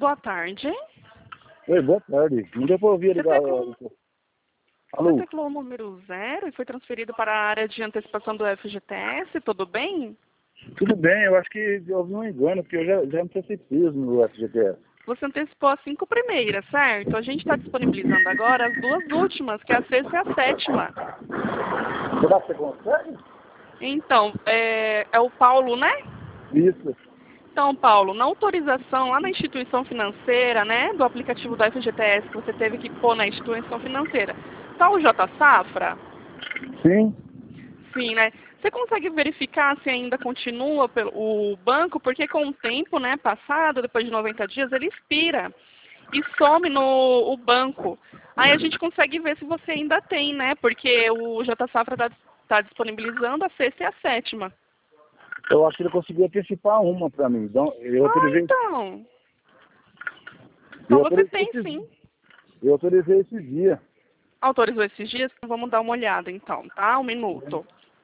boa tarde. Oi, boa tarde. Não deu para ouvir ligar. Alô? Você teclou o número 0 e foi transferido para a área de antecipação do FGTS, tudo bem? Tudo bem, eu acho que houve um engano, porque eu já antecipei no FGTS. Você antecipou as 5 primeiras, certo? A gente está disponibilizando agora as 2 últimas, que é a 6ª e a 7ª. Será que você consegue? Então, é o Paulo, né? Isso. Então, Paulo, na autorização lá na instituição financeira, né, do aplicativo da FGTS que você teve que pôr na instituição financeira, tá o J Safra? Sim. Sim, né? Você consegue verificar se ainda continua o banco? Porque com o tempo, né, passado, depois de 90 dias, ele expira e some no o banco. Aí a gente consegue ver se você ainda tem, né? Porque o J Safra tá disponibilizando a 6ª e a 7ª. Eu acho que ele conseguiu antecipar uma para mim. Então, eu autorizei. Então. Eu Então você autorizei tem sim. Eu autorizei esse dia. Autorizou esses dias? Vamos dar uma olhada então, tá? 1 minuto.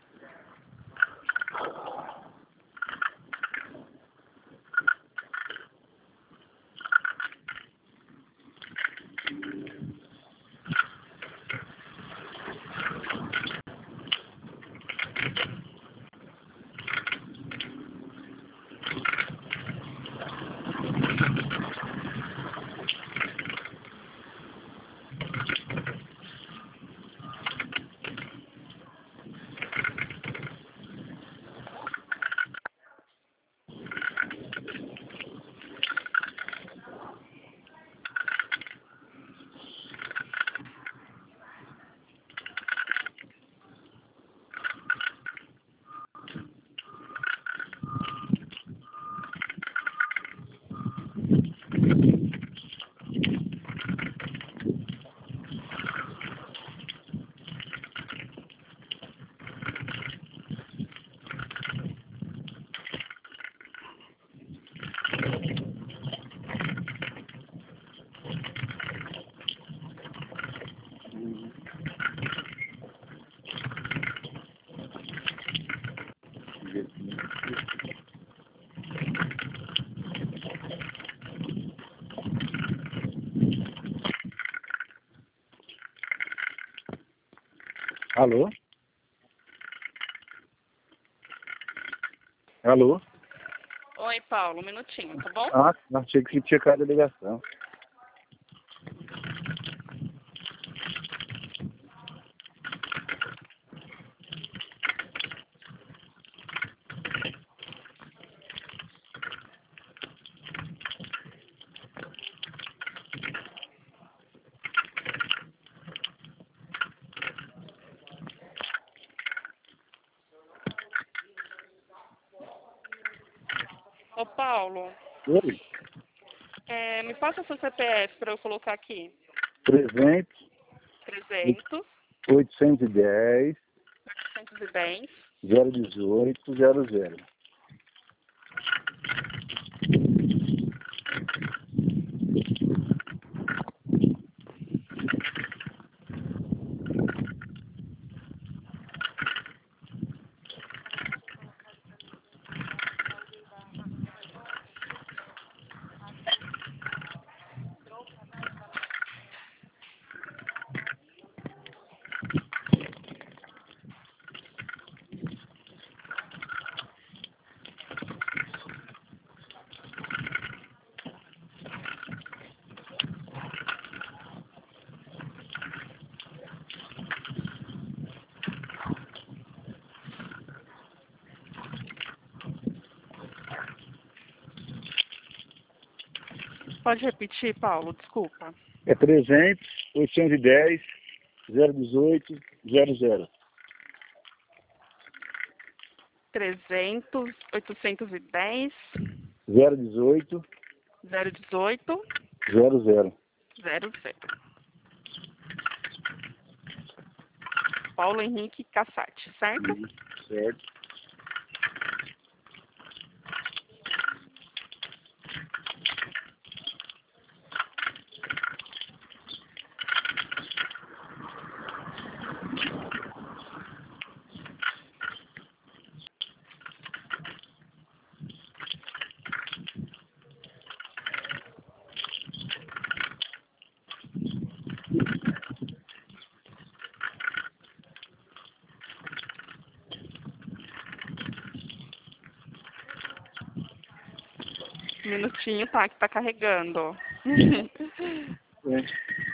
Alô? Alô? Oi, Paulo, 1 minutinho, tá bom? Ah, achei que tinha caído a ligação. Ô, Paulo, Oi? me passa seu CPF para eu colocar aqui. 300, 300, 810, 810. 018, 00. Pode repetir, Paulo, desculpa. É 300, 810, 018, 00. 300, 810, 018, 018, 00. 00. Paulo Henrique Cassati, certo? Certo. Um minutinho, tá, que tá carregando. É.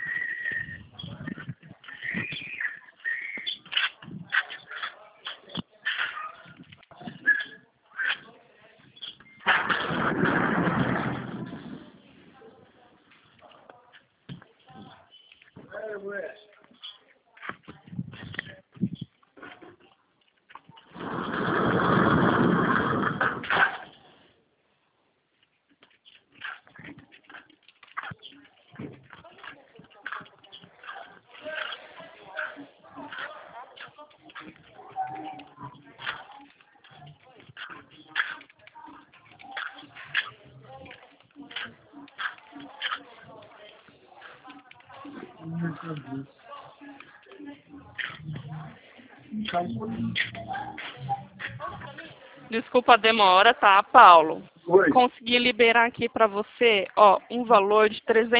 Desculpa a demora, tá, Paulo? Oi. Consegui liberar aqui pra você, ó, um valor de R$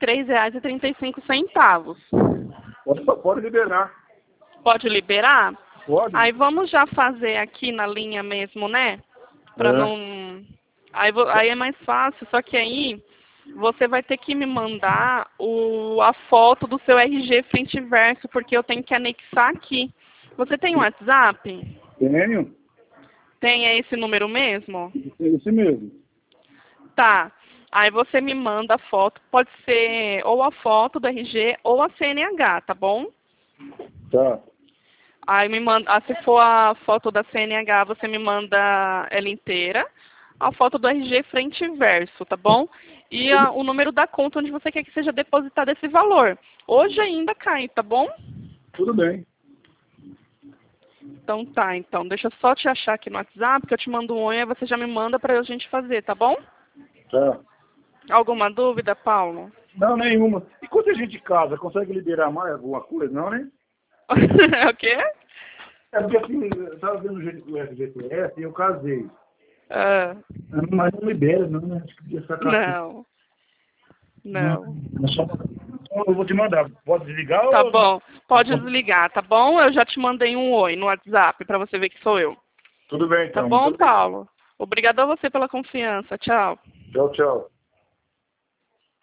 303,35. Pode liberar. Pode liberar? Pode? Aí vamos já fazer aqui na linha mesmo, né? Pra É. não... Aí é mais fácil, só que aí você vai ter que me mandar a foto do seu RG frente e verso, porque eu tenho que anexar aqui. Você tem um WhatsApp? Tenho? Tem, é esse número mesmo? Esse mesmo. Tá. Aí você me manda a foto, pode ser ou a foto do RG ou a CNH, tá bom? Tá. Aí me manda, se for a foto da CNH, você me manda ela inteira. A foto do RG frente e verso, tá bom? E o número da conta onde você quer que seja depositado esse valor. Hoje ainda cai, tá bom? Tudo bem. Então tá, então. Deixa eu só te achar aqui no WhatsApp, que eu te mando um oi, aí você já me manda pra gente fazer, tá bom? Tá. Alguma dúvida, Paulo? Não, nenhuma. E quando a gente casa, consegue liberar mais alguma coisa, não, né? O quê? É porque assim, eu tava vendo o FGTS e eu casei. Ah, Mas não libera, não, né? Acho que podia sacar tudo. não. Mas só... Então eu vou te mandar. Pode desligar Tá ou... bom. Pode desligar, tá bom? Eu já te mandei um oi no WhatsApp pra você ver que sou eu. Tudo bem, Tá então. bom, Muito obrigado. Paulo? Obrigado a você pela confiança. Tchau. Tchau, tchau.